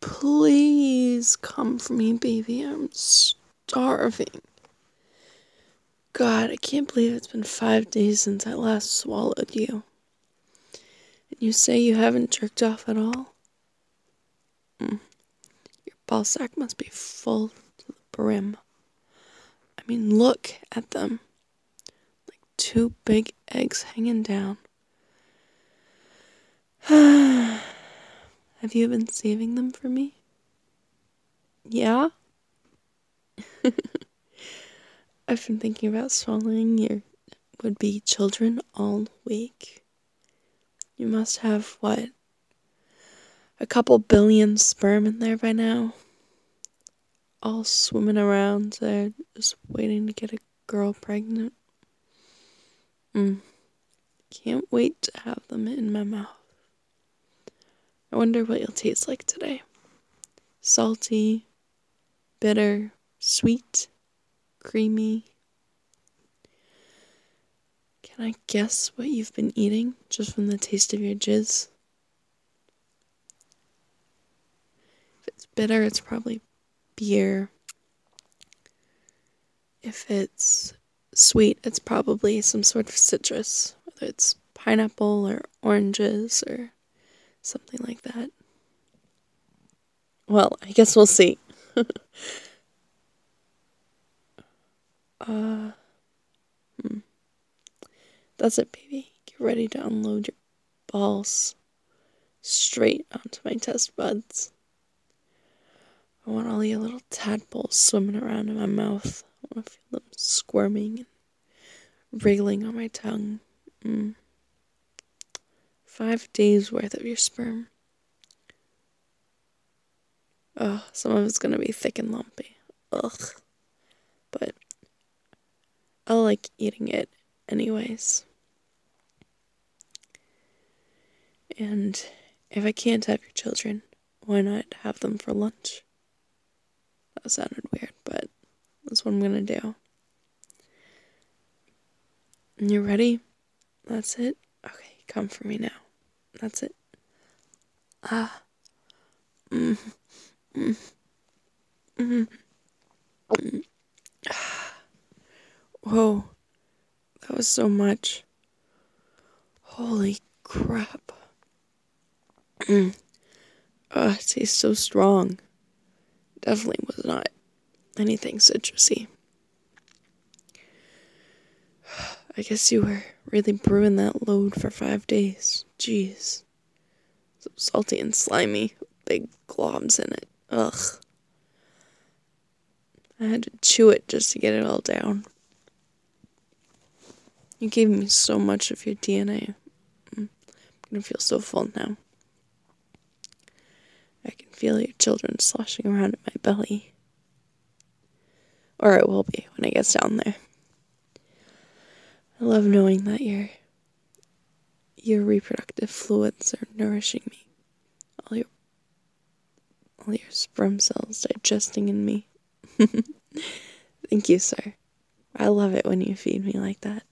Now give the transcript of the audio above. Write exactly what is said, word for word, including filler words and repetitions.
Please come for me, baby. I'm starving. God, I can't believe it's been five days since I last swallowed you. And you say you haven't jerked off at all? Mm. Your ball sack must be full to the brim. I mean, look at them. Like two big eggs hanging down. Have you been saving them for me? Yeah? I've been thinking about swallowing your would-be children all week. You must have, what, a couple billion sperm in there by now? All swimming around there, just waiting to get a girl pregnant. Mm. Can't wait to have them in my mouth. I wonder what you'll taste like today. Salty, bitter, sweet, creamy. Can I guess what you've been eating just from the taste of your jizz? If it's bitter, it's probably beer. If it's sweet, it's probably some sort of citrus, whether it's pineapple or oranges or something like that. Well, I guess we'll see. uh, hmm. That's it, baby. Get ready to unload your balls straight onto my test buds. I want all your little tadpoles swimming around in my mouth. I want to feel them squirming and wriggling on my tongue. Mm. Five days worth of your sperm. Ugh, some of it's gonna be thick and lumpy. Ugh. But I like eating it anyways. And if I can't have your children, why not have them for lunch? That sounded weird, but that's what I'm gonna do. And you ready? That's it? Okay, come for me now. That's it. Ah. Mm. Mm. Mm. Mm. Whoa. That was so much. Holy crap. Mm. Uh, it tastes so strong. Definitely was not anything citrusy. I guess you were really brewing that load for five days. Jeez. So salty and slimy. Big globs in it. Ugh. I had to chew it just to get it all down. You gave me so much of your D N A. I'm gonna feel so full now. I can feel your children sloshing around in my belly. Or it will be when it gets down there. I love knowing that your your reproductive fluids are nourishing me. All your all your sperm cells digesting in me. Thank you, sir. I love it when you feed me like that.